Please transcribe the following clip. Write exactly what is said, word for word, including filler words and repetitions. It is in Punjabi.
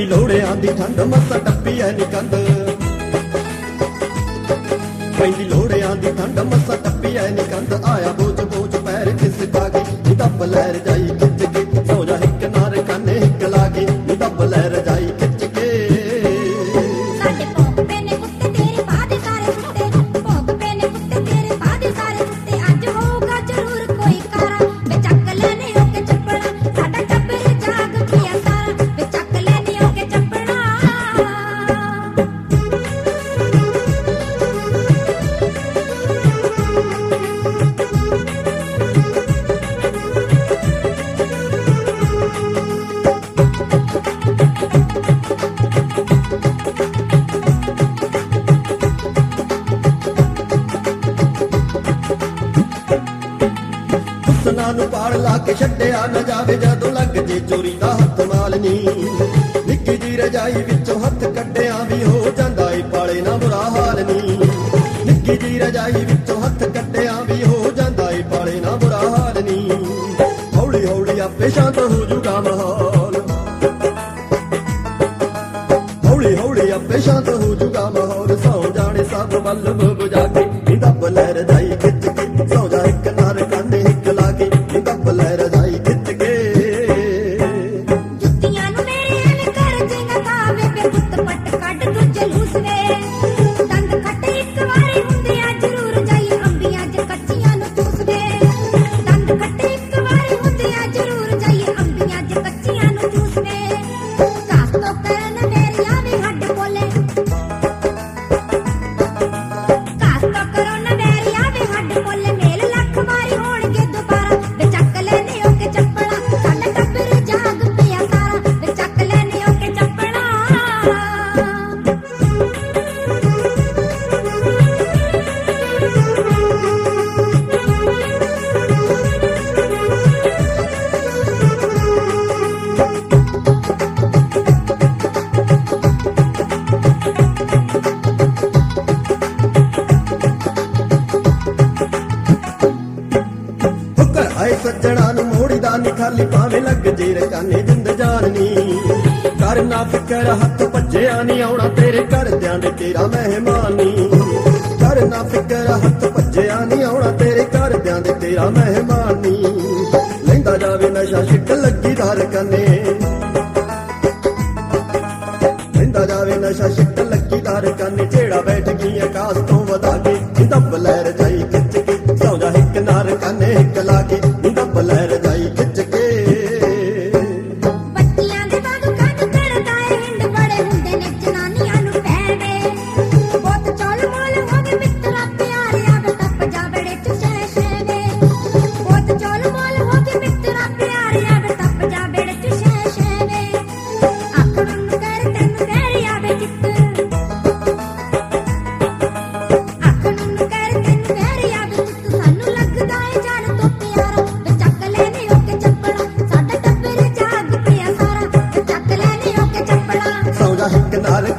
ਪੈਂਦੀ ਲੋੜਿਆਂ ਦੀ ਠੰਡ ਮੱਸਾ ਟੱਪੀ ਐ ਨੀ ਕੰਧ ਪੈਂਦੀ ਲੋੜਿਆਂ ਦੀ ਠੰਡ ਮੱਸਾ ਟੱਪੀ ਐ ਨੀ ਕੰਧ ਆਇਆ ਬੋਝ ਬੋਝ ਪੈਰ ਖਿਸਕਾ ਕੇ ਨੀ ਦੱਬ ਲੈ ਰਜਾਈ ਖਿੱਚ ਕੇ ਸੌ ਜਾ ਇੱਕ ਨਾਰ ਕੰਨੇ ਹਿੱਕ ਲਾ ਕੇ ਨੀ ਦੱਬ ਲੈ ਰਜਾਈ ਖਿੱਚ ਕੇ ਸਾਡੇ ਭੋਗ ਪੇ ਨੇ ਕੁੱਤੇ ਤੇਰੇ ਬਾਦੇ ਸਾਰੇ ਕੁੱਤੇ ਭੋਗ ਪੇ ਨੇ ਕੁੱਤੇ ਤੇਰੇ ਬਾਦੇ ਸਾਰੇ ਕੁੱਤੇ ਅੱਜ ਹੋਊਗਾ ਜ਼ਰੂਰ ਕੋਈ ਕਾਰਾ ਵੇ ਚੱਕ ਲੈਨੇ ਹੋ ਕੇ ਚੱਪੜਾ ਸਾਡਾ ਟੱਬਰ ਜਾਗ ਪਿਆ ਸਾਰਾ ਵੇ ਚੱਕ ਲੈਨੇ ਹੋ ਕੇ ਚੱਪੜਾ ਹੁਸਨਾਂ ਨੂੰ ਪਾੜ ਲਾ ਕੇ ਛੱਡਿਆ ਨਾ ਜਾਵੇ ਜਦੋਂ ਲੱਗ ਜੇ ਚੋਰੀ ਦਾ ਹੱਥ ਮਾਲਨੀ ਨਿੱਕੀ ਜੀ ਰਜਾਈ ਵਿੱਚੋਂ ਹੱਥ ਕੱਢਿਆ ਵੀ ਹੋ ਜਾਂਦਾ ਏ ਪਾਲੇ ਨਾ ਬੁਰਾ ਹਾਲ ਨੀ ਨਿੱਕੀ ਜੀ ਰਜਾਈ ਵਿੱਚੋਂ ਹੱਥ ਕੱਢਿਆ ਵੀ ਹੋ ਜਾਂਦਾ ਏ ਪਾਲੇ ਨਾ ਬੁਰਾ ਹਾਲ ਨੀ ਹੌਲੀ ਹੌਲੀ ਆਪੇ ਸ਼ਾਂਤ ਹੋ ਜੂਗਾ ਮਾਹੌਲ ਹੌਲੀ ਹੌਲੀ ਆਪੇ ਸ਼ਾਂਤ ਹੋ ਜੂਗਾ ਮਾਹੌਲ ਸੌ ਜਾਣੇ ਸਭ ਵੱਲ ਬੁਝਾ ਕੇ ਨੀ ਦੱਬ ਲੈ ਰਜਾਈ ਖਿੱਚ ਕੇ ਸੌ ਜਾ ਇੱਕ ਨਾਰ ਕੰਨੇ ਹਿੱਕ ਲਾ ਕੇ ਨੀ ਦੱਬ ਲੈ ਰਜਾਈ ਖਿੱਚ ਕੇ ਜੁੱਤੀਆਂ ਨੂੰ ਮੇਰੇ ਐਵੇਂ ਕਰ ਜੇਗਾ ਕਾਵੇ ਵੇ ਪੁੱਤ ਪੱਟ ਕੱਢ ਤੂੰ ਜਲੂਸ ਵੇ ਦੰਦ ਖੱਟੇ ਇੱਕ ਵਾਰੀ ਹੁੰਦੇ ਆ ਜ਼ਰੂਰ ਜਾਈ ਅੰਬੀਆਂ ਚ ਕੱਚੀਆਂ ਨੂੰ ਚੂਸ ਵੇ ਦੰਦ ਖੱਟੇ ਇੱਕ ਵਾਰੀ ਹੁੰਦੇ ਆ ਜ਼ਰੂਰ ਜਾਈ ਅੰਬੀਆਂ ਚ ਕੱਚੀਆਂ ਨੂੰ ਚੂਸ ਵੇ ਕਾਸ ਤੋਂ ਕਰਨ ਮੇਰੀ ਆਵੇ ਹੱਡ ਬੋਲੇ ਕਾਸ ਤੋਂ ਕਰੋ ਨਾ ਮੇਰੀ ਆਵੇ ਹੱਡ ਬੋਲੇ ਮੇਲ ਲੱਖ ਵਾਰੀ ਹੋਣਗੇ ਦੁਬਾਰਾ ਵੇ ਚੱਕ ਲੈਨੇ ਹੋ ਕੇ ਚੱਪੜਾ ਸਾਡਾ ਟੱਬਰ ਜਾਗ ਪਿਆ ਸਾਰਾ ਵੇ ਚੱਕ ਲੈਨੇ ਹੋ ਕੇ ਚੱਪੜਾ ਹੁਕਰ ਆਏ ਸੱਜਣਾ ਨੂੰ ਮੋੜੀ ਦਾ ਨੀ ਖਾਲੀ ਭਾਵੇਂ ਲੱਗ ਜੇ ਰਕਾਨੇ ਜਿੰਦ ਜਾਨ ਨੀ ਕਰ ਨਾ ਫਿਕਰ ਹੱਥ ਭੱਜਿਆ ਨੀ ਆਉਣਾ ਤੇਰੇ ਘਰਦਿਆਂ ਦੇ ਤੇਰਾ ਮਹਿਮਾਨ ਨੀ ਕਰ ਨਾ ਫਿਕਰ ਹੱਥ ਭੱਜਿਆ ਨੀ ਆਉਣਾ ਤੇਰੇ ਘਰਦਿਆਂ ਦੇ ਤੇਰਾ ਮਹਿਮਾਨ ਨੀ ਲੈਂਦਾ ਜਾਵੇ ਨਸ਼ਾ ਛਿੱਟ ਲੱਗੀ ਧਾਰ ਕੰਨੇ ਲੈਂਦਾ ਜਾਵੇ ਨਸ਼ਾ ਛਿੱਟ ਲੱਗੀ ਧਾਰ ਕੰਨੇ ਜਿਹੜਾ ਬੈਠ ਗਈ ਆਕਾਸ਼ ਤੋਂ ਵਧਾ ਕੇ ਨੀ ਦੱਬ ਲੈ ਰਜਾਈ ਖਿੱਚ ਕੇ ਸੌ ਜਾ ਇੱਕ ਨਾਰ ਕੰਨੇ ਹਿੱਕ ਲਾ ਕੇ ਨੀ ਦੱਬ ਲੈ ਰਜਾਈ ਖਿੱਚ ਕੇ ਬੱਚਿਆਂ ਦੇ ਵਾਂਗ ਕੱਢ ਕਰਦਾ ਏ ਹਿੰਡ ਬੜੇ ਹੁੰਦੇ ਨੇ ਜਨਾਨੀਆਂ ਨੂੰ ਪੈਵੇ ਬਹੁਤ ਚੌਲ ਮੋਲ ਹੋ ਗਏ ਮਿੱਤਰਾ ਪਿਆਰਿਆ ਵੇ ਟੱਪ ਜਾ ਬੜੇ ਚੁਸ਼ੇ ਸ਼ੇਵੇ ਬਹੁਤ ਚੌਲ ਮੋਲ ਹੋ ਗਏ ਮਿੱਤਰਾ ਪਿਆਰਿਆ ਵੇ ਟੱਪ ਜਾ ਬੜੇ ਚੁਸ਼ੇ ਸ਼ੇਵੇ ਆਖਣ ਨੂੰ ਕਰ ਤੈਨੂੰ ਤੇਰੀ ਆਵੇ ਚਿੱਤ ਆਖਣ ਨੂੰ ਕਰ ਤੈਨੂੰ ਤੇਰੀ ਆਵੇ ਚਿੱਤ ਸਾਨੂੰ ਲੱਗਦਾ ਏ ਜਾਨ ਤੋਂ ਪਿਆਰਾ ਵੇ ਚੱਕ ਲੈਨੇ ਹੋ ਕੇ ਚੱਪੜਾ ਸਾਡਾ ਟੱਬਰ ਜਾਗ ਪਿਆ ਸਾਰਾ ਵੇ ਚੱਕ ਲੈਨੇ ਹੋ ਕੇ ਚੱਪੜਾ ਸੌ ਜਾ ਇੱਕ ਨਾਰ